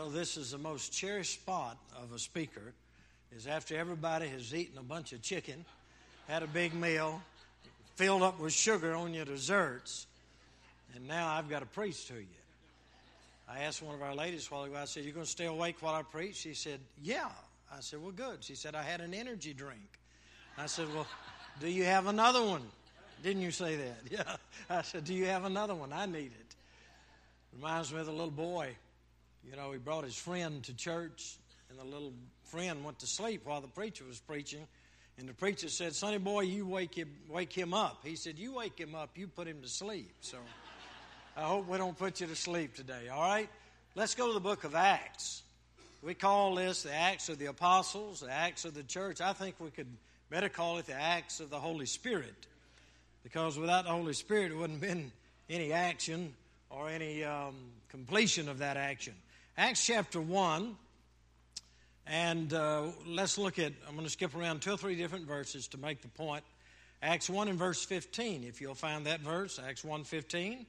this is the most cherished spot of a speaker, is after everybody has eaten a bunch of chicken, had a big meal, filled up with sugar on your desserts, and now I've got to preach to you. I asked one of our ladies a while ago, I said, "You going to stay awake while I preach?" She said, "Yeah." I said, "Well, good." She said, "I had an energy drink." I said, "Well, do you have another one?" Didn't you say that? Yeah. I said, "Do you have another one? I need it." Reminds me of the little boy. You know, he brought his friend to church, and the little friend went to sleep while the preacher was preaching. And the preacher said, "Sonny boy, you wake him up." He said, "You wake him up, you put him to sleep." So I hope we don't put you to sleep today, all right? Let's go to the book of Acts. We call this the Acts of the Apostles, the Acts of the Church. I think we could better call it the Acts of the Holy Spirit, because without the Holy Spirit, there wouldn't have been any action or any completion of that action. Acts chapter 1, and let's look at, I'm going to skip around 2 or 3 different verses to make the point. Acts 1 and verse 15, if you'll find that verse, Acts 1:15.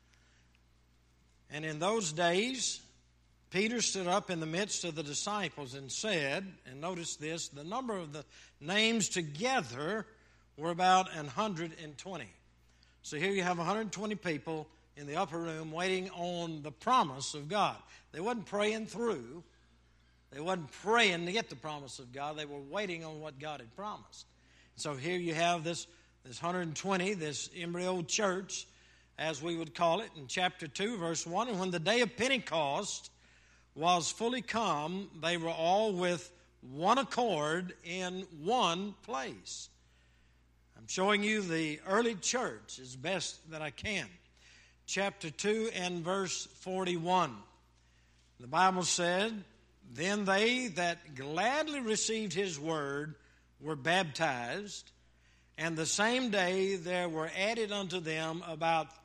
"And in those days, Peter stood up in the midst of the disciples and said," and notice this, the number of the names together were about 120. So here you have 120 people in the upper room waiting on the promise of God. They wasn't praying through. They wasn't praying to get the promise of God. They were waiting on what God had promised. So here you have this 120, this embryo church, as we would call it, in chapter 2, verse 1. "And when the day of Pentecost was fully come, they were all with one accord in one place." I'm showing you the early church as best that I can. Chapter 2 and verse 41. The Bible said, "Then they that gladly received his word were baptized, and the same day there were added unto them about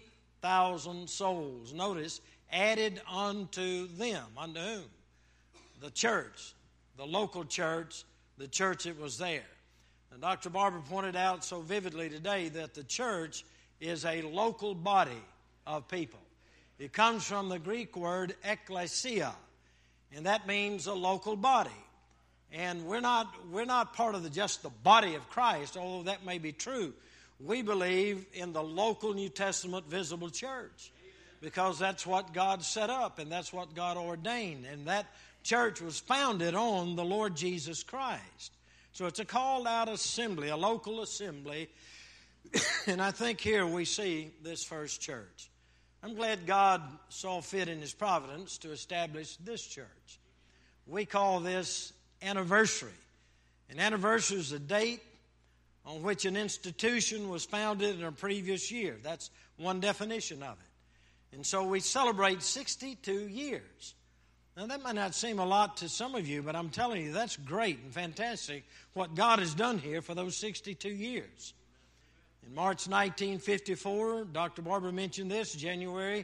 3,000 souls." Notice, added unto them. Unto whom? The church, the local church, the church that was there. And Dr. Barber pointed out so vividly today that the church is a local body of people. It comes from the Greek word ekklesia, and that means a local body. And we're not part of just the body of Christ, although that may be true. We believe in the local New Testament visible church, because that's what God set up and that's what God ordained. And that church was founded on the Lord Jesus Christ. So it's a called out assembly, a local assembly. And I think here we see this first church. I'm glad God saw fit in his providence to establish this church. We call this anniversary. An anniversary is a date on which an institution was founded in a previous year. That's one definition of it. And so we celebrate 62 years. Now, that might not seem a lot to some of you, but I'm telling you, that's great and fantastic what God has done here for those 62 years. In March 1954, Dr. Barber mentioned this, January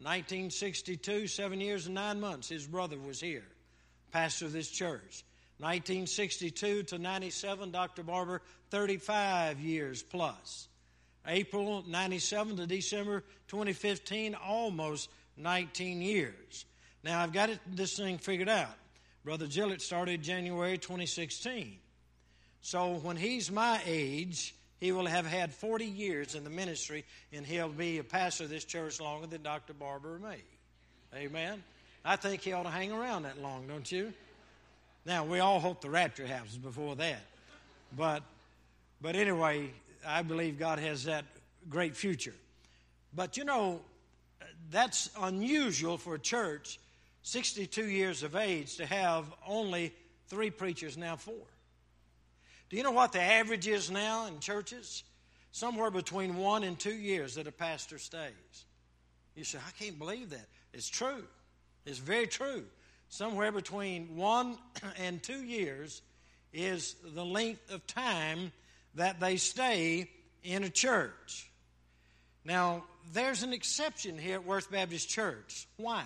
1962, 7 years and 9 months, his brother was here, pastor of this church. 1962 to 97, Dr. Barber, 35 years plus. April 97 to December 2015, almost 19 years. Now, I've got this thing figured out. Brother Gillett started January 2016. So when he's my age, he will have had 40 years in the ministry, and he'll be a pastor of this church longer than Dr. Barber or me. Amen? I think he ought to hang around that long, don't you? Now, we all hope the rapture happens before that. But anyway, I believe God has that great future. But, you know, that's unusual for a church 62 years of age to have only 3 preachers, now 4. Do you know what the average is now in churches? Somewhere between 1 and 2 years that a pastor stays. You say, "I can't believe that." It's true. It's very true. Somewhere between 1 and 2 years is the length of time that they stay in a church. Now, there's an exception here at Worth Baptist Church. Why?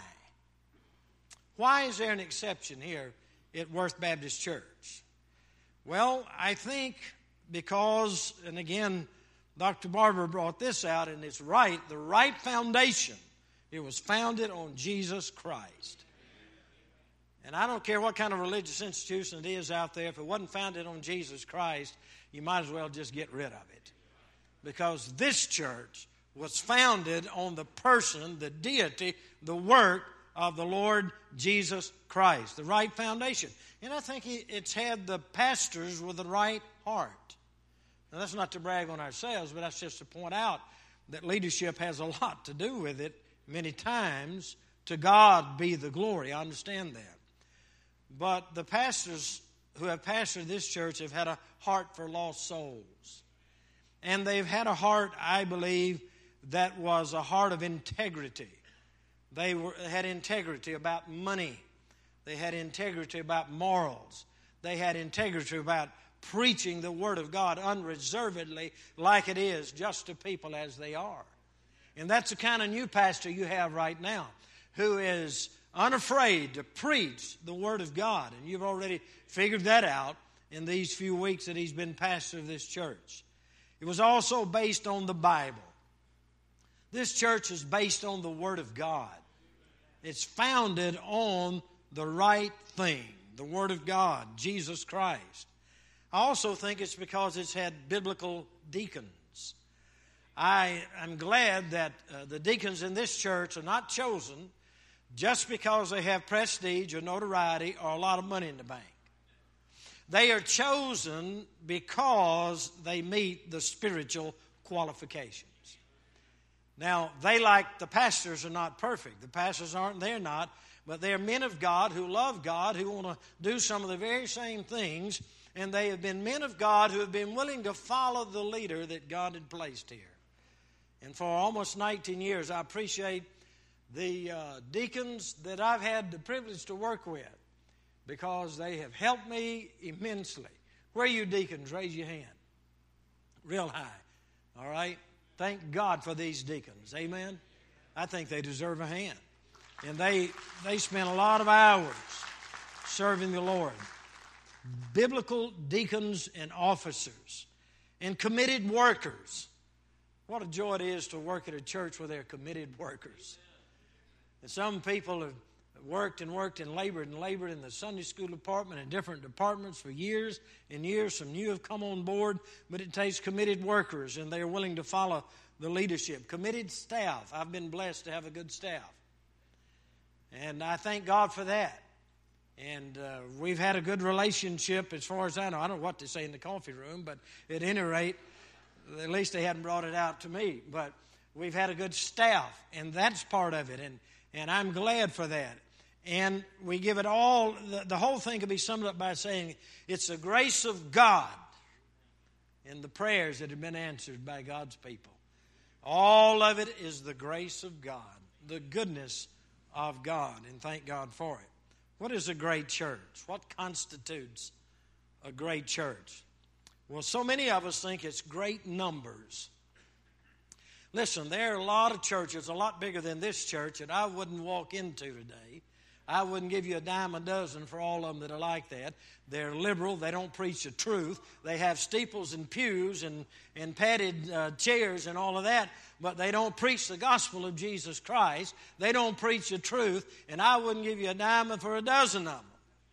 Why is there an exception here at Worth Baptist Church? Well, I think because, and again, Dr. Barber brought this out, and it's right, the right foundation. It was founded on Jesus Christ. And I don't care what kind of religious institution it is out there. If it wasn't founded on Jesus Christ, you might as well just get rid of it. Because this church was founded on the person, the deity, the work of the Lord Jesus Christ, the right foundation. And I think it's had the pastors with the right heart. Now, that's not to brag on ourselves, but that's just to point out that leadership has a lot to do with it many times. To God be the glory. I understand that. But the pastors who have pastored this church have had a heart for lost souls. And they've had a heart, I believe, that was a heart of integrity. They had integrity about money. They had integrity about morals. They had integrity about preaching the Word of God unreservedly like it is, just to people as they are. And that's the kind of new pastor you have right now, who is unafraid to preach the Word of God. And you've already figured that out in these few weeks that he's been pastor of this church. It was also based on the Bible. This church is based on the Word of God. It's founded on the right thing, the Word of God, Jesus Christ. I also think it's because it's had biblical deacons. I'm glad that the deacons in this church are not chosen just because they have prestige or notoriety or a lot of money in the bank. They are chosen because they meet the spiritual qualifications. Now, they, like the pastors, are not perfect. The pastors aren't, they're not. But they're men of God who love God, who want to do some of the very same things. And they have been men of God who have been willing to follow the leader that God had placed here. And for almost 19 years, I appreciate the deacons that I've had the privilege to work with, because they have helped me immensely. Where are you deacons? Raise your hand. Real high. All right? Thank God for these deacons. Amen? I think they deserve a hand. And they spent a lot of hours serving the Lord. Biblical deacons and officers and committed workers. What a joy it is to work at a church where they're committed workers. And some people have worked and labored in the Sunday school department and different departments for years and years. Some new have come on board, but it takes committed workers, and they are willing to follow the leadership. Committed staff. I've been blessed to have a good staff. And I thank God for that. And we've had a good relationship as far as I know. I don't know what to say in the coffee room, but at any rate, at least they hadn't brought it out to me. But we've had a good staff, and that's part of it. And I'm glad for that. And we give it all, the whole thing can be summed up by saying it's the grace of God in the prayers that have been answered by God's people. All of it is the grace of God, the goodness of God, and thank God for it. What is a great church? What constitutes a great church? Well, so many of us think it's great numbers. Listen, there are a lot of churches, a lot bigger than this church, that I wouldn't walk into today. I wouldn't give you a dime a dozen for all of them that are like that. They're liberal. They don't preach the truth. They have steeples and pews and padded chairs and all of that, but they don't preach the gospel of Jesus Christ. They don't preach the truth, and I wouldn't give you a dime for a dozen of them.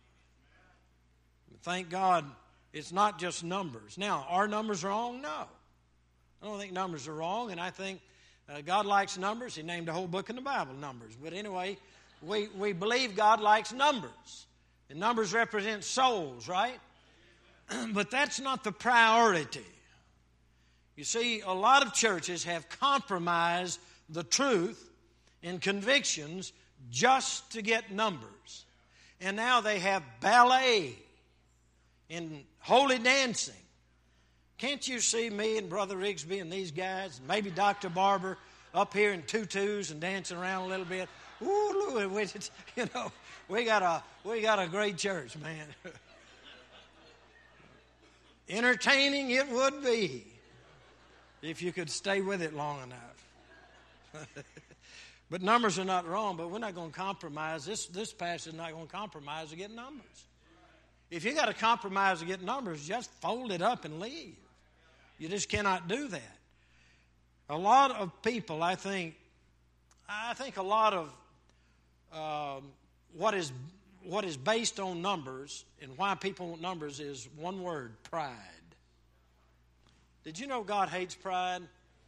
Thank God it's not just numbers. Now, are numbers wrong? No. I don't think numbers are wrong, and I think God likes numbers. He named a whole book in the Bible, Numbers. But anyway, we believe God likes numbers. And numbers represent souls, right? But that's not the priority. You see, a lot of churches have compromised the truth and convictions just to get numbers. And now they have ballet and holy dancing. Can't you see me and Brother Rigsby and these guys, and maybe Dr. Barber up here in tutus and dancing around a little bit? Ooh, we got a great church, man. Entertaining it would be if you could stay with it long enough. But numbers are not wrong, but we're not going to compromise. This pastor is not going to compromise to get numbers. If you got to compromise to get numbers, just fold it up and leave. You just cannot do that. A lot of people, I think a lot of what what is based on numbers and why people want numbers is one word: pride. Did you know God hates pride?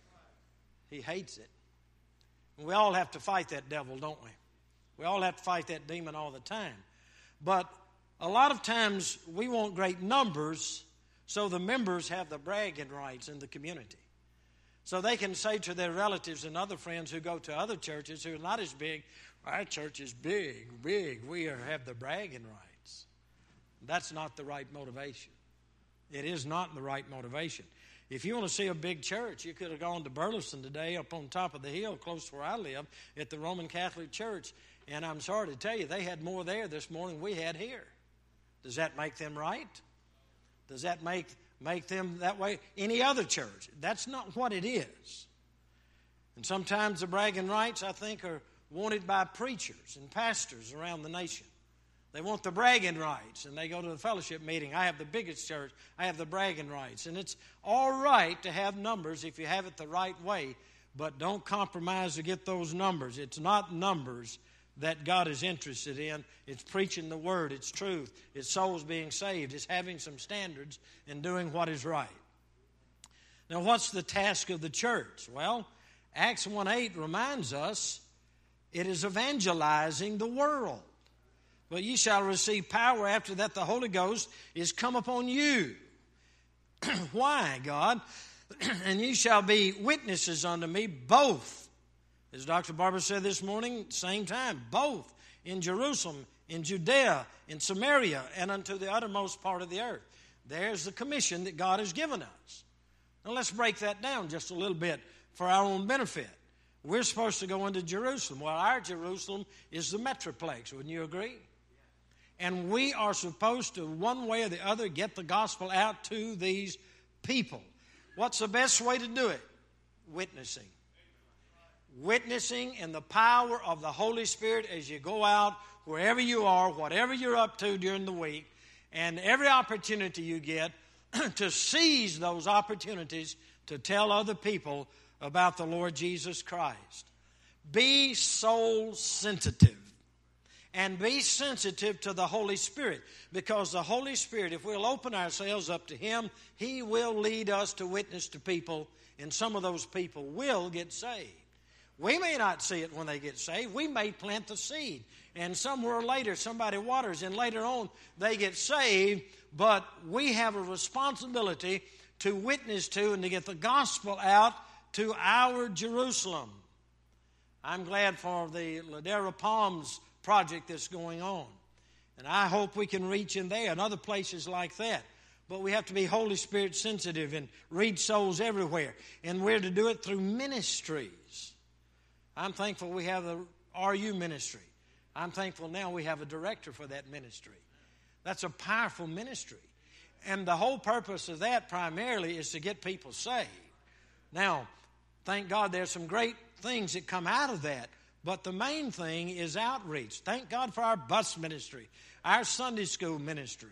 He hates it. And we all have to fight that devil, don't we? We all have to fight that demon all the time. But a lot of times we want great numbers so the members have the bragging rights in the community. So they can say to their relatives and other friends who go to other churches who are not as big, our church is big. We have the bragging rights. That's not the right motivation. It is not the right motivation. If you want to see a big church, you could have gone to Burleson today up on top of the hill close to where I live at the Roman Catholic Church. And I'm sorry to tell you, they had more there this morning than we had here. Does that make them right? Does that make them that way? Any other church? That's not what it is. And sometimes the bragging rights, I think, are wanted by preachers and pastors around the nation. They want the bragging rights, and they go to the fellowship meeting. I have the biggest church. I have the bragging rights. And it's all right to have numbers if you have it the right way, but don't compromise to get those numbers. It's not numbers that God is interested in. It's preaching the word. It's truth. It's souls being saved. It's having some standards and doing what is right. Now, what's the task of the church? Well, Acts 1:8 reminds us it is evangelizing the world. But ye shall receive power after that the Holy Ghost is come upon you. Why, God? And ye shall be witnesses unto me both, as Dr. Barber said this morning, same time, both in Jerusalem, in Judea, in Samaria, and unto the uttermost part of the earth. There's the commission that God has given us. Now let's break that down just a little bit for our own benefit. We're supposed to go into Jerusalem. Well, our Jerusalem is the Metroplex. Wouldn't you agree? And we are supposed to, one way or the other, get the gospel out to these people. What's the best way to do it? Witnessing. Witnessing in the power of the Holy Spirit as you go out, wherever you are, whatever you're up to during the week, and every opportunity you get to seize those opportunities to tell other people about the Lord Jesus Christ. Be soul sensitive. And be sensitive to the Holy Spirit. Because the Holy Spirit, if we'll open ourselves up to Him, He will lead us to witness to people. And some of those people will get saved. We may not see it when they get saved. We may plant the seed. And somewhere later, somebody waters. And later on, they get saved. But we have a responsibility to witness to and to get the gospel out to our Jerusalem. I'm glad for the Ladera Palms project that's going on. And I hope we can reach in there and other places like that. But we have to be Holy Spirit sensitive and reach souls everywhere. And we're to do it through ministries. I'm thankful we have the RU ministry. I'm thankful now we have a director for that ministry. That's a powerful ministry. And the whole purpose of that primarily is to get people saved. Now, thank God there's some great things that come out of that. But the main thing is outreach. Thank God for our bus ministry, our Sunday school ministry.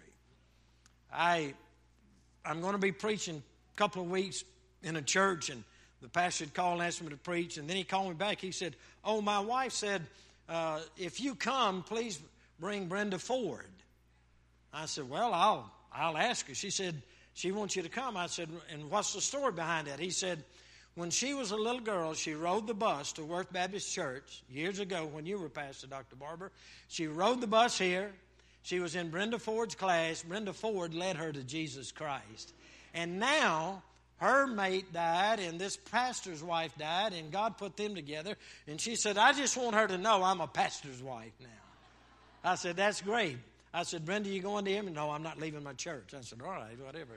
I'm going to be preaching a couple of weeks in a church, and the pastor had called and asked me to preach, and then he called me back. He said, "Oh, my wife said, if you come, please bring Brenda Ford." I said, "Well, I'll ask her." She said, "She wants you to come." I said, "And what's the story behind that?" He said, "When she was a little girl, she rode the bus to Worth Baptist Church years ago when you were pastor, Dr. Barber. She rode the bus here. She was in Brenda Ford's class. Brenda Ford led her to Jesus Christ. And now her mate died and this pastor's wife died, and God put them together. And she said, I just want her to know I'm a pastor's wife now." I said, "That's great." I said, "Brenda, you going to him?" "No, I'm not leaving my church." I said, "All right, whatever."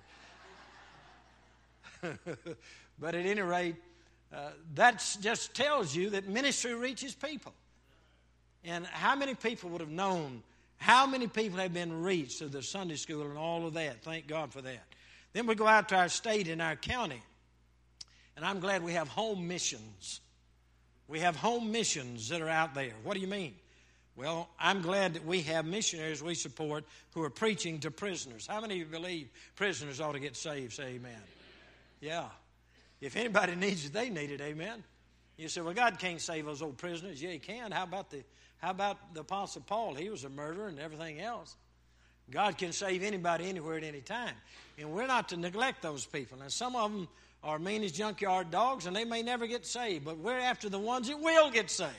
But at any rate, that just tells you that ministry reaches people. And how many people would have known, how many people have been reached through the Sunday school and all of that? Thank God for that. Then we go out to our state and our county. And I'm glad we have home missions. We have home missions that are out there. What do you mean? Well, I'm glad that we have missionaries we support who are preaching to prisoners. How many of you believe prisoners ought to get saved? Say amen. Yeah. If anybody needs it, they need it, amen. You say, "Well, God can't save those old prisoners." Yeah, He can. How How about the Apostle Paul? He was a murderer and everything else. God can save anybody, anywhere, at any time. And we're not to neglect those people. And some of them are mean as junkyard dogs, and they may never get saved. But we're after the ones that will get saved.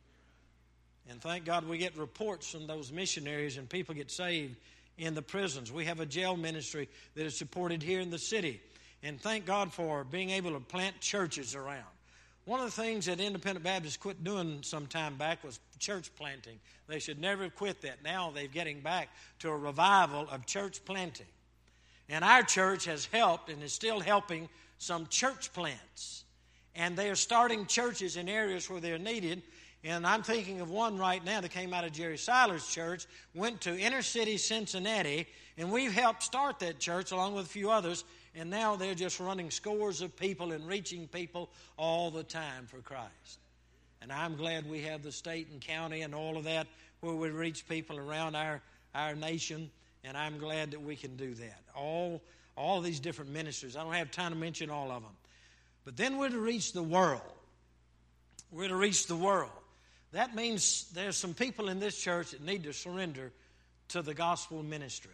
And thank God we get reports from those missionaries, and people get saved in the prisons. We have a jail ministry that is supported here in the city. And thank God for being able to plant churches around. One of the things that Independent Baptists quit doing some time back was church planting. They should never have quit that. Now they're getting back to a revival of church planting. And our church has helped and is still helping some church plants. And they are starting churches in areas where they're needed. And I'm thinking of one right now that came out of Jerry Seiler's church, went to inner city Cincinnati, and we've helped start that church along with a few others. And now they're just running scores of people and reaching people all the time for Christ. And I'm glad we have the state and county and all of that where we reach people around our nation. And I'm glad that we can do that. All these different ministries. I don't have time to mention all of them. But then we're to reach the world. We're to reach the world. That means there's some people in this church that need to surrender to the gospel ministry.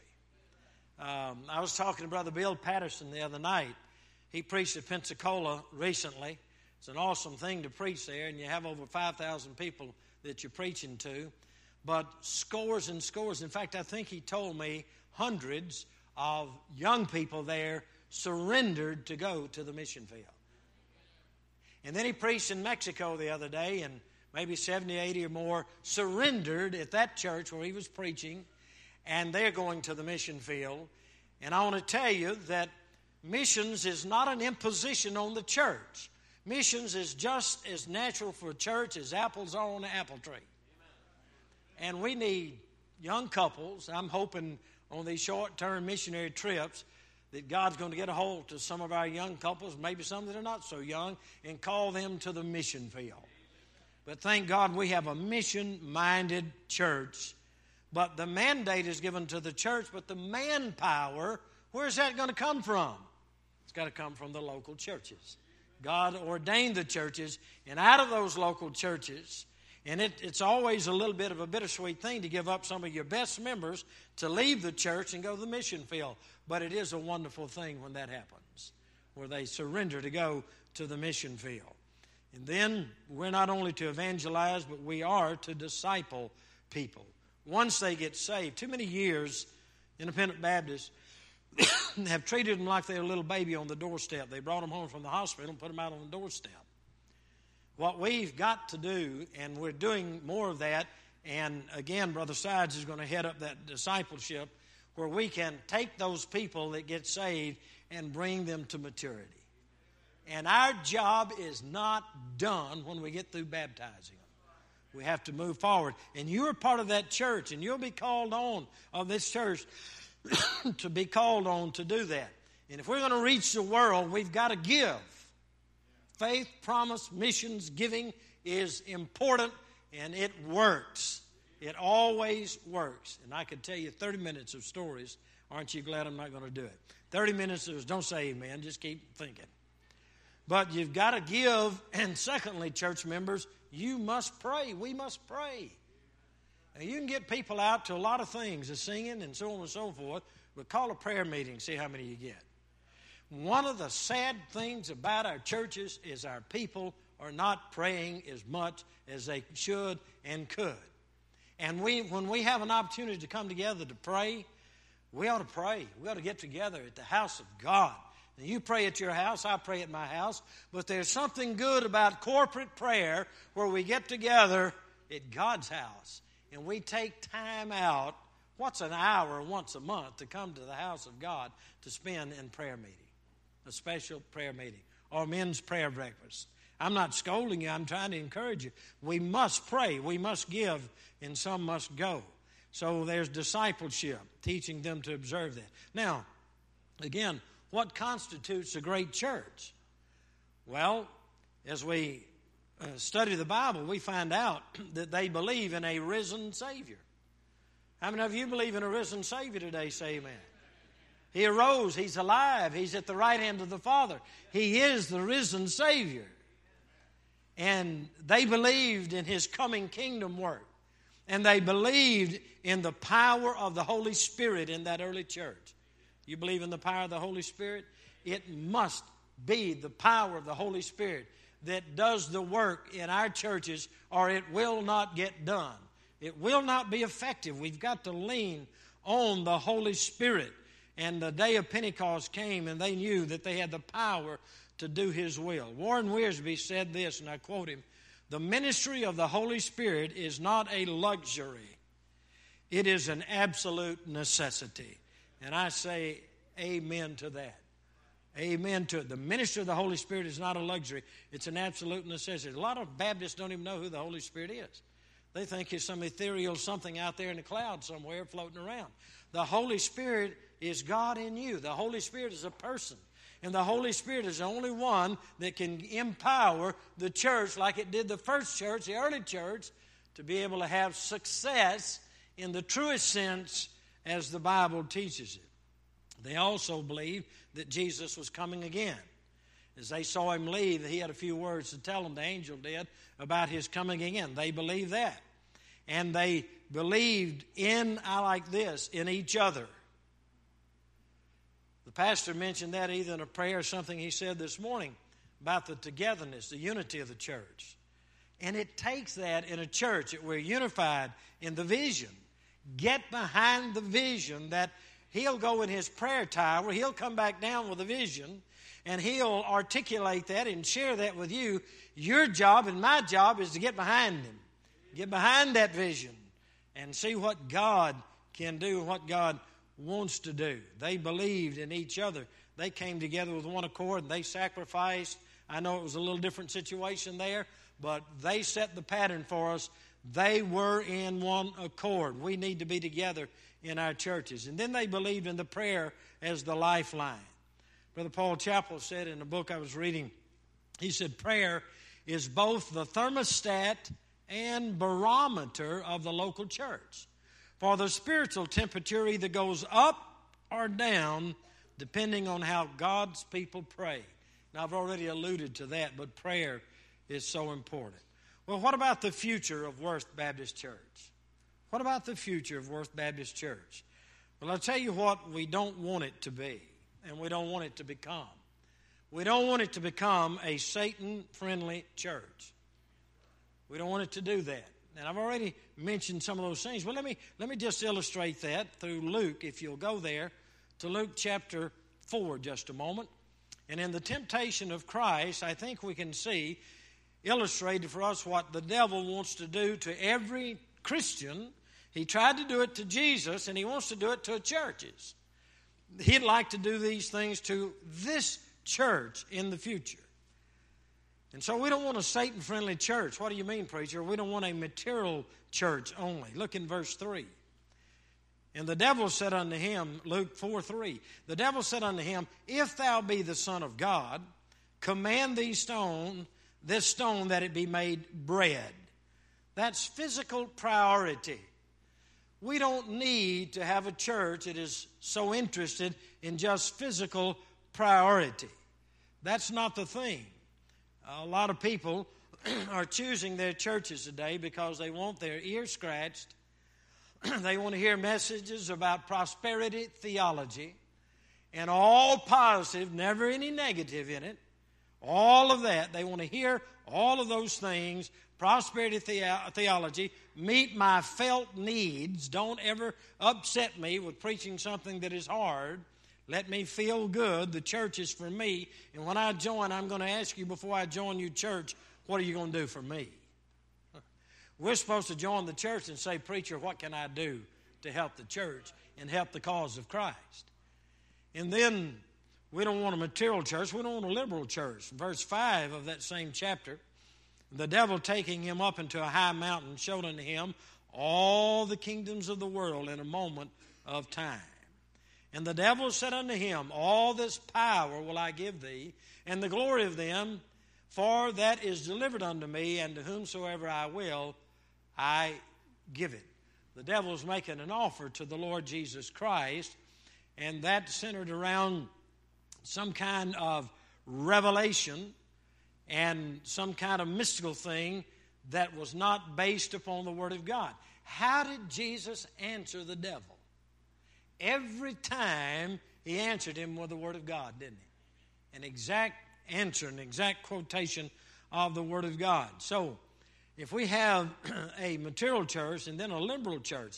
I was talking to Brother Bill Patterson the other night. He preached at Pensacola recently. It's an awesome thing to preach there, and you have over 5,000 people that you're preaching to. But scores and scores, in fact, I think he told me hundreds of young people there surrendered to go to the mission field. And then he preached in Mexico the other day, and maybe 70, 80 or more surrendered at that church where he was preaching, and they're going to the mission field. And I want to tell you that missions is not an imposition on the church. Missions is just as natural for a church as apples are on an apple tree. And we need young couples. I'm hoping on these short-term missionary trips that God's going to get a hold to some of our young couples, maybe some that are not so young, and call them to the mission field. But thank God we have a mission-minded church. But the mandate is given to the church, but the manpower, where's that going to come from? It's got to come from the local churches. God ordained the churches, and out of those local churches, and it's always a little bit of a bittersweet thing to give up some of your best members to leave the church and go to the mission field. But it is a wonderful thing when that happens, where they surrender to go to the mission field. And then we're not only to evangelize, but we are to disciple people. Once they get saved, too many years, Independent Baptists have treated them like they're a little baby on the doorstep. They brought them home from the hospital and put them out on the doorstep. What we've got to do, and we're doing more of that, and again, Brother Sides is going to head up that discipleship, where we can take those people that get saved and bring them to maturity. And our job is not done when we get through baptizing them. We have to move forward. And you're part of that church, and you'll be called on of this church to be called on to do that. And if we're going to reach the world, we've got to give. Faith, promise, missions, giving is important, and it works. It always works. And I could tell you 30 minutes of stories. Aren't you glad I'm not going to do it? 30 minutes of, don't say amen, just keep thinking. But you've got to give, and secondly, church members, you must pray. We must pray. Now, you can get people out to a lot of things, the singing and so on and so forth, but call a prayer meeting, see how many you get. One of the sad things about our churches is our people are not praying as much as they should and could. And when we have an opportunity to come together to pray, we ought to pray. We ought to get together at the house of God. And you pray at your house, I pray at my house. But there's something good about corporate prayer where we get together at God's house. And we take time out, what's an hour once a month, to come to the house of God to spend in prayer meeting. A special prayer meeting. Or men's prayer breakfast. I'm not scolding you, I'm trying to encourage you. We must pray, we must give, and some must go. So there's discipleship, teaching them to observe that. Now, again, what constitutes a great church? Well, as we study the Bible, we find out that they believe in a risen Savior. How many of you believe in a risen Savior today? Say amen. He arose. He's alive. He's at the right hand of the Father. He is the risen Savior. And they believed in His coming kingdom work. And they believed in the power of the Holy Spirit in that early church. You believe in the power of the Holy Spirit? It must be the power of the Holy Spirit that does the work in our churches, or it will not get done. It will not be effective. We've got to lean on the Holy Spirit. And the day of Pentecost came, and they knew that they had the power to do His will. Warren Wiersbe said this, and I quote him, "The ministry of the Holy Spirit is not a luxury. It is an absolute necessity." And I say amen to that. Amen to it. The ministry of the Holy Spirit is not a luxury. It's an absolute necessity. A lot of Baptists don't even know who the Holy Spirit is. They think it's some ethereal something out there in the cloud somewhere floating around. The Holy Spirit is God in you. The Holy Spirit is a person. And the Holy Spirit is the only one that can empower the church like it did the first church, the early church, to be able to have success in the truest sense as the Bible teaches it. They also believed that Jesus was coming again. As they saw Him leave, He had a few words to tell them, the angel did, about His coming again. They believed that. And they believed in each other. The pastor mentioned that either in a prayer or something he said this morning about the togetherness, the unity of the church. And it takes that in a church that we're unified in the vision. Get behind the vision that he'll go in his prayer tower, he'll come back down with a vision, and he'll articulate that and share that with you. Your job and my job is to get behind him. Get behind that vision and see what God can do and what God wants to do. They believed in each other. They came together with one accord and they sacrificed. I know it was a little different situation there, but they set the pattern for us. They were in one accord. We need to be together in our churches. And then they believed in the prayer as the lifeline. Brother Paul Chappell said in a book I was reading, he said, prayer is both the thermostat and barometer of the local church. For the spiritual temperature either goes up or down depending on how God's people pray. Now, I've already alluded to that, but prayer is so important. Well, what about the future of Worth Baptist Church? What about the future of Worth Baptist Church? Well, I'll tell you what we don't want it to be, and we don't want it to become. We don't want it to become a Satan-friendly church. We don't want it to do that. And I've already mentioned some of those things. But let me just illustrate that through Luke, if you'll go there, to Luke chapter 4 just a moment. And in the temptation of Christ, I think we can see illustrated for us what the devil wants to do to every Christian. He tried to do it to Jesus, and he wants to do it to churches. He'd like to do these things to this church in the future. And so we don't want a Satan-friendly church. What do you mean, preacher? We don't want a material church only. Look in verse 3. And the devil said unto him, Luke 4:3, the devil said unto him, if thou be the Son of God, command this stone that it be made bread. That's physical priority. We don't need to have a church that is so interested in just physical priority. That's not the thing. A lot of people are choosing their churches today because they want their ears scratched. They want to hear messages about prosperity theology and all positive, never any negative in it. All of that. They want to hear all of those things, prosperity theology, meet my felt needs. Don't ever upset me with preaching something that is hard. Let me feel good. The church is for me. And when I join, I'm going to ask you before I join you, church, what are you going to do for me? We're supposed to join the church and say, preacher, what can I do to help the church and help the cause of Christ? And then we don't want a material church. We don't want a liberal church. Verse 5 of that same chapter, the devil taking him up into a high mountain showed unto him all the kingdoms of the world in a moment of time. And the devil said unto him, all this power will I give thee, and the glory of them, for that is delivered unto me, and to whomsoever I will, I give it. The devil's making an offer to the Lord Jesus Christ, and that centered around some kind of revelation and some kind of mystical thing that was not based upon the Word of God. How did Jesus answer the devil? Every time he answered him with the Word of God, didn't he? An exact answer, an exact quotation of the Word of God. So, if we have a material church and then a liberal church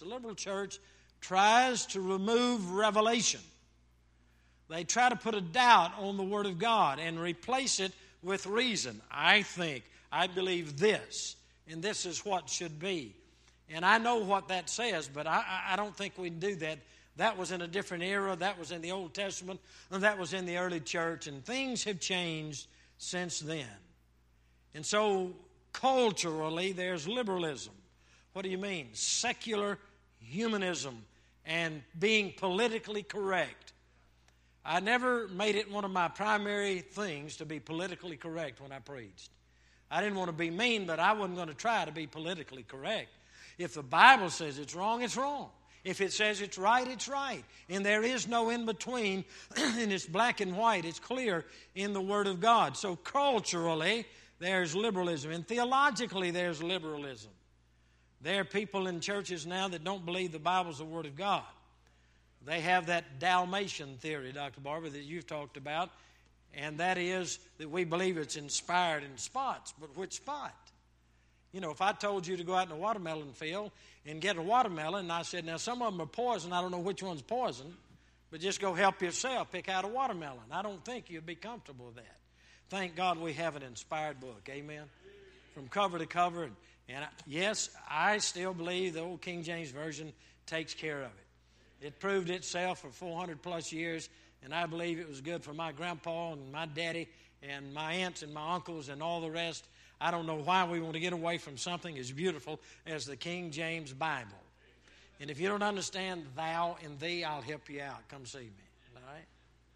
tries to remove revelation. They try to put a doubt on the Word of God and replace it with reason. I believe this, and this is what should be. And I know what that says, but I don't think we can do that. That was in a different era. That was in the Old Testament. And that was in the early church. And things have changed since then. And so, culturally, there's liberalism. What do you mean? Secular humanism and being politically correct. I never made it one of my primary things to be politically correct when I preached. I didn't want to be mean, but I wasn't going to try to be politically correct. If the Bible says it's wrong, it's wrong. If it says it's right, it's right. And there is no in-between, and it's black and white. It's clear in the Word of God. So culturally, there's liberalism. And theologically, there's liberalism. There are people in churches now that don't believe the Bible's the Word of God. They have that Dalmatian theory, Dr. Barber, that you've talked about, and that is that we believe it's inspired in spots. But which spot? You know, if I told you to go out in a watermelon field and get a watermelon, and I said, now some of them are poison, I don't know which one's poison, but just go help yourself, pick out a watermelon. I don't think you'd be comfortable with that. Thank God we have an inspired book, amen? From cover to cover. And yes, I still believe the old King James Version takes care of it. It proved itself for 400 plus years, and I believe it was good for my grandpa and my daddy and my aunts and my uncles and all the rest. I don't know why we want to get away from something as beautiful as the King James Bible. And if you don't understand thou and thee, I'll help you out. Come see me. All right?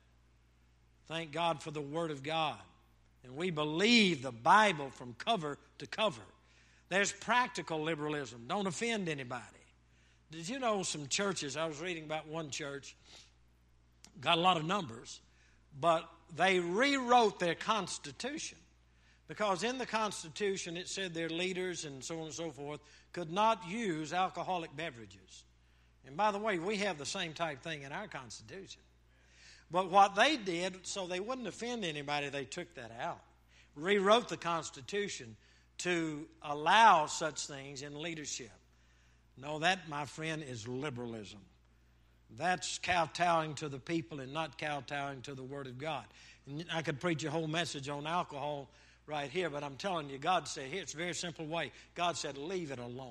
Thank God for the Word of God. And we believe the Bible from cover to cover. There's practical liberalism. Don't offend anybody. Did you know some churches, I was reading about one church, got a lot of numbers, but they rewrote their constitution. Because in the Constitution it said their leaders and so on and so forth could not use alcoholic beverages. And by the way, we have the same type thing in our Constitution. But what they did, so they wouldn't offend anybody, they took that out. Rewrote the Constitution to allow such things in leadership. No, that, my friend, is liberalism. That's kowtowing to the people and not kowtowing to the Word of God. And I could preach a whole message on alcohol right here, but I'm telling you, God said, here, it's a very simple way. God said, leave it alone.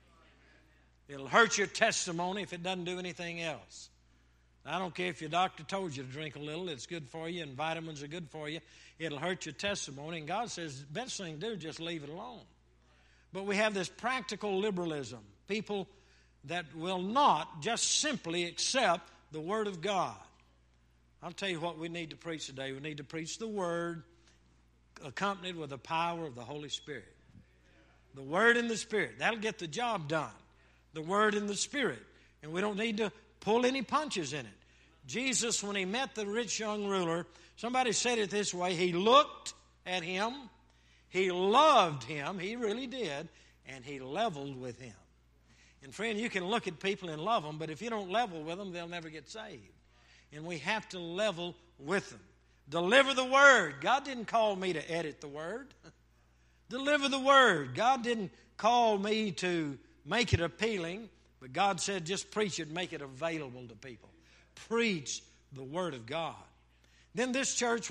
It'll hurt your testimony if it doesn't do anything else. I don't care if your doctor told you to drink a little. It's good for you, and vitamins are good for you. It'll hurt your testimony, and God says the best thing to do is just leave it alone. But we have this practical liberalism. People that will not just simply accept the Word of God. I'll tell you what we need to preach today. We need to preach the Word accompanied with the power of the Holy Spirit. The Word and the Spirit. That'll get the job done. The Word and the Spirit. And we don't need to pull any punches in it. Jesus, when he met the rich young ruler, somebody said it this way, he looked at him, he loved him, he really did, and he leveled with him. And friend, you can look at people and love them, but if you don't level with them, they'll never get saved. And we have to level with them. Deliver the Word. God didn't call me to edit the Word. Deliver the Word. God didn't call me to make it appealing, but God said just preach it, make it available to people. Preach the Word of God. Then this church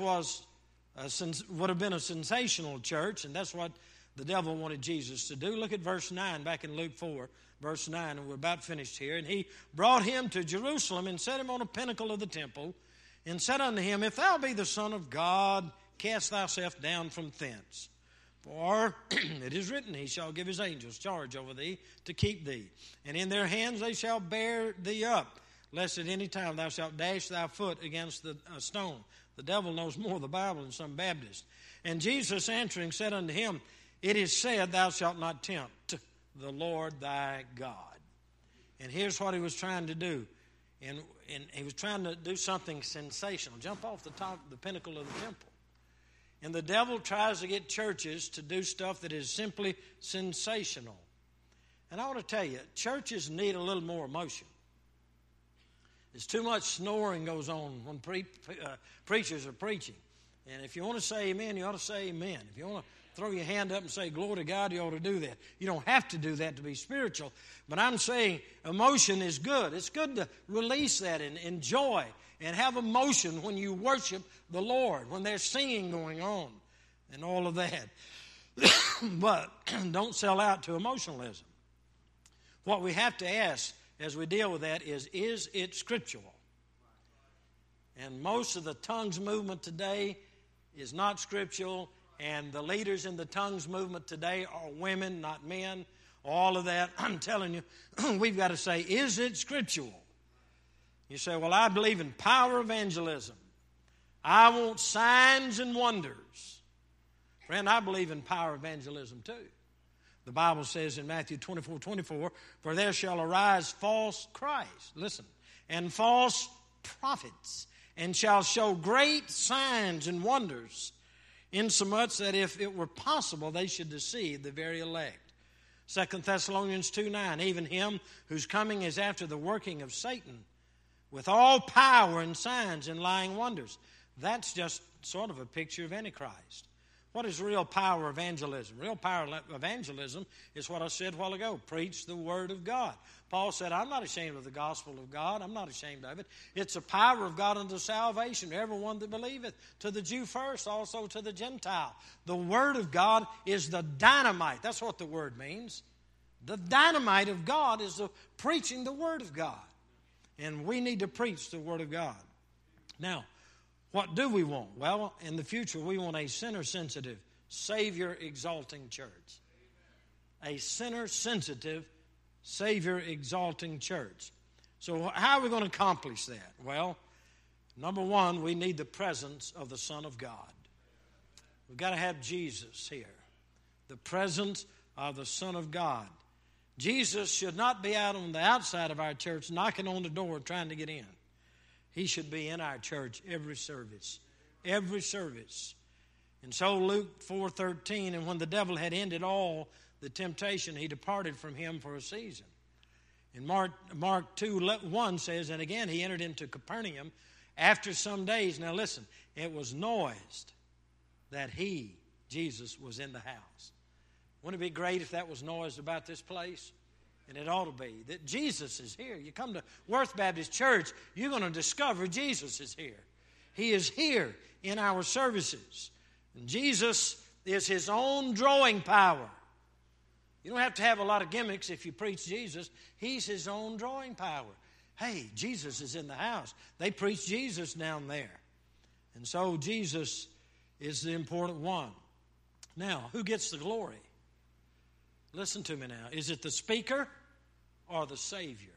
would have been a sensational church, and that's what the devil wanted Jesus to do. Look at verse 9 back in Luke 4, verse 9, and we're about finished here. And he brought him to Jerusalem and set him on a pinnacle of the temple and said unto him, If thou be the Son of God, cast thyself down from thence. For it is written, He shall give His angels charge over thee to keep thee. And in their hands they shall bear thee up, lest at any time thou shalt dash thy foot against the stone. The devil knows more of the Bible than some Baptists. And Jesus answering said unto him, It is said, Thou shalt not tempt the Lord thy God. And here's what he was trying to do. And he was trying to do something sensational. Jump off the top of the pinnacle of the temple. And the devil tries to get churches to do stuff that is simply sensational. And I want to tell you, churches need a little more emotion. There's too much snoring goes on when preachers are preaching. And if you want to say amen, you ought to say amen. If you want to throw your hand up and say glory to God, you ought to do that. You don't have to do that to be spiritual. But I'm saying emotion is good. It's good to release that and enjoy and have emotion when you worship the Lord, when there's singing going on and all of that. But don't sell out to emotionalism. What we have to ask as we deal with that is it scriptural? And most of the tongues movement today is not scriptural, and the leaders in the tongues movement today are women, not men. All of that, I'm telling you, we've got to say, is it scriptural? You say, well, I believe in power evangelism. I want signs and wonders. Friend, I believe in power evangelism too. The Bible says in Matthew 24:24, for there shall arise false Christs, listen, and false prophets, and shall show great signs and wonders, insomuch that if it were possible, they should deceive the very elect. 2 Thessalonians 2:9, even him whose coming is after the working of Satan, with all power and signs and lying wonders. That's just sort of a picture of Antichrist. What is real power evangelism? Real power evangelism is what I said a while ago. Preach the Word of God. Paul said, I'm not ashamed of the gospel of God. I'm not ashamed of it. It's the power of God unto salvation to everyone that believeth. To the Jew first, also to the Gentile. The Word of God is the dynamite. That's what the Word means. The dynamite of God is preaching the Word of God. And we need to preach the Word of God. Now, what do we want? Well, in the future, we want a sinner-sensitive, Savior-exalting church. A sinner-sensitive, Savior-exalting church. So how are we going to accomplish that? Well, number one, we need the presence of the Son of God. We've got to have Jesus here. The presence of the Son of God. Jesus should not be out on the outside of our church knocking on the door trying to get in. He should be in our church every service. Every service. And so Luke 4:13, and when the devil had ended all the temptation, he departed from him for a season. And Mark 2:1 says, and again he entered into Capernaum after some days. Now listen, it was noised that he, Jesus, was in the house. Wouldn't it be great if that was noised about this place? And it ought to be that Jesus is here. You come to Worth Baptist Church, you're going to discover Jesus is here. He is here in our services. And Jesus is his own drawing power. You don't have to have a lot of gimmicks if you preach Jesus. He's his own drawing power. Hey, Jesus is in the house. They preach Jesus down there. And so Jesus is the important one. Now, who gets the glory? Listen to me now. Is it the speaker or the Savior?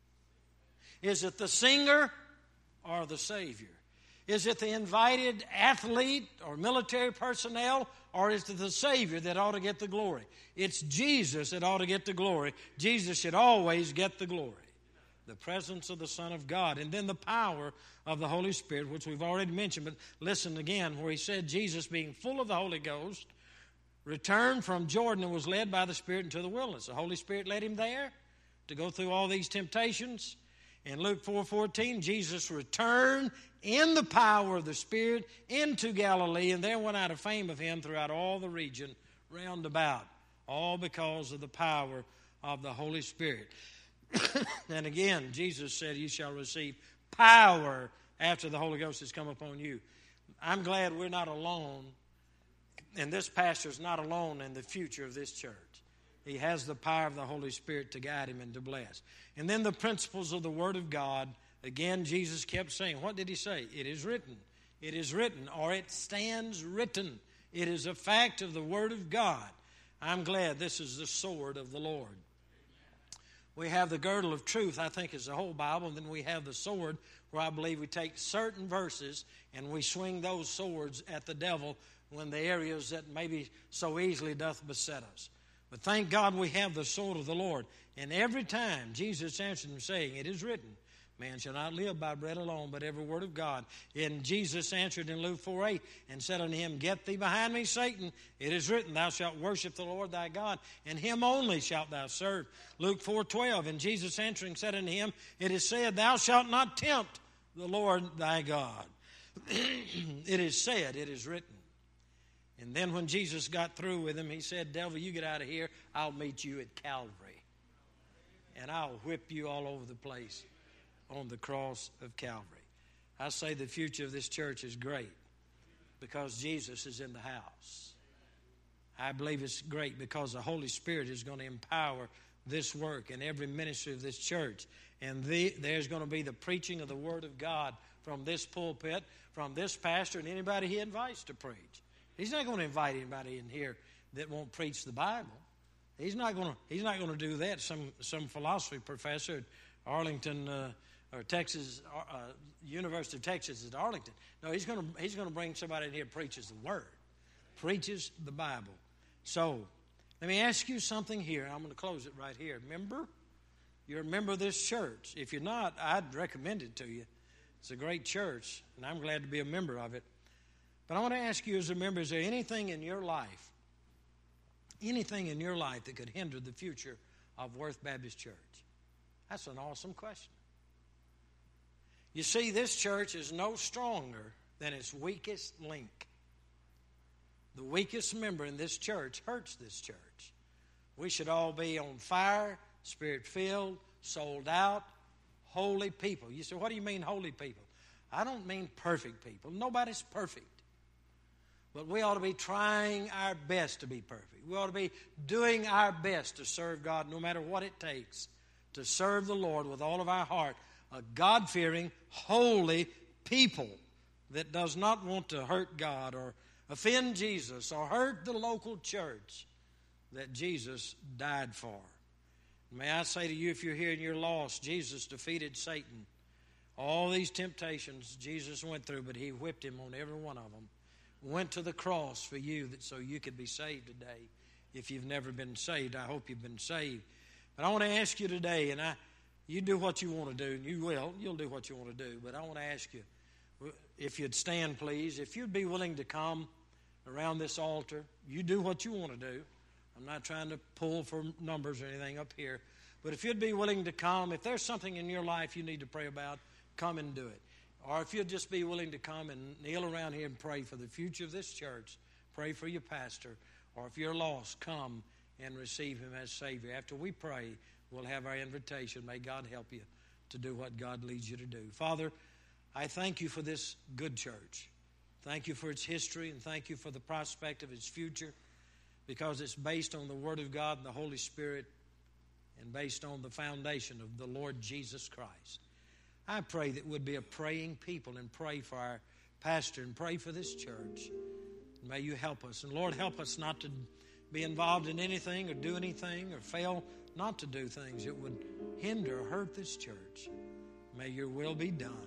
Is it the singer or the Savior? Is it the invited athlete or military personnel, or is it the Savior that ought to get the glory? It's Jesus that ought to get the glory. Jesus should always get the glory. The presence of the Son of God. And then the power of the Holy Spirit, which we've already mentioned. But listen again, where he said Jesus, being full of the Holy Ghost, returned from Jordan and was led by the Spirit into the wilderness. The Holy Spirit led him there to go through all these temptations. In Luke 4:14, Jesus returned in the power of the Spirit into Galilee, and there went out a fame of him throughout all the region round about, all because of the power of the Holy Spirit. And again, Jesus said, you shall receive power after the Holy Ghost has come upon you. I'm glad we're not alone. And this pastor's not alone in the future of this church. He has the power of the Holy Spirit to guide him and to bless. And then the principles of the Word of God. Again, Jesus kept saying, what did he say? It is written. It is written, or it stands written. It is a fact of the Word of God. I'm glad this is the sword of the Lord. We have the girdle of truth, I think, is the whole Bible. And then we have the sword, where I believe we take certain verses and we swing those swords at the devil when the areas that maybe so easily doth beset us. But thank God we have the sword of the Lord. And every time Jesus answered him saying, it is written, Man shall not live by bread alone, but every word of God. And Jesus answered in Luke 4:8 and said unto him, Get thee behind me, Satan. It is written, Thou shalt worship the Lord thy God, and him only shalt thou serve. Luke 4:12, and Jesus answering said unto him, It is said, Thou shalt not tempt the Lord thy God. It is said, it is written. And then when Jesus got through with him, he said, Devil, you get out of here. I'll meet you at Calvary. And I'll whip you all over the place on the cross of Calvary. I say the future of this church is great because Jesus is in the house. I believe it's great because the Holy Spirit is going to empower this work and every ministry of this church. And there's going to be the preaching of the Word of God from this pulpit, from this pastor, and anybody he invites to preach. He's not going to invite anybody in here that won't preach the Bible. He's not going to do that. Some philosophy professor at Arlington or Texas, University of Texas at Arlington. No, he's going to bring somebody in here who preaches the Word, preaches the Bible. So let me ask you something here. I'm going to close it right here. Remember, you're a member of this church. If you're not, I'd recommend it to you. It's a great church, and I'm glad to be a member of it. But I want to ask you as a member, is there anything in your life that could hinder the future of Worth Baptist Church? That's an awesome question. You see, this church is no stronger than its weakest link. The weakest member in this church hurts this church. We should all be on fire, Spirit-filled, sold out, holy people. You say, what do you mean holy people? I don't mean perfect people. Nobody's perfect. But we ought to be trying our best to be perfect. We ought to be doing our best to serve God no matter what it takes, to serve the Lord with all of our heart. A God-fearing, holy people that does not want to hurt God or offend Jesus or hurt the local church that Jesus died for. May I say to you, if you're here and you're lost, Jesus defeated Satan. All these temptations Jesus went through, but he whipped him on every one of them. Went to the cross for you so you could be saved today. If you've never been saved, I hope you've been saved. But I want to ask you today, and you do what you want to do, and you'll do what you want to do. But I want to ask you, if you'd stand, please, if you'd be willing to come around this altar, you do what you want to do. I'm not trying to pull for numbers or anything up here. But if you'd be willing to come, if there's something in your life you need to pray about, come and do it. Or if you'd just be willing to come and kneel around here and pray for the future of this church, pray for your pastor, or if you're lost, come and receive him as Savior. After we pray, we'll have our invitation. May God help you to do what God leads you to do. Father, I thank you for this good church. Thank you for its history, and thank you for the prospect of its future, because it's based on the Word of God and the Holy Spirit and based on the foundation of the Lord Jesus Christ. I pray that we'd be a praying people and pray for our pastor and pray for this church. May you help us. And Lord, help us not to be involved in anything or do anything or fail not to do things that would hinder or hurt this church. May your will be done.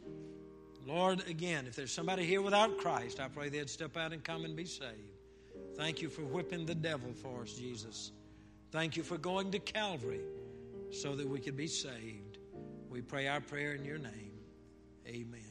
Lord, again, if there's somebody here without Christ, I pray they'd step out and come and be saved. Thank you for whipping the devil for us, Jesus. Thank you for going to Calvary so that we could be saved. We pray our prayer in your name. Amen.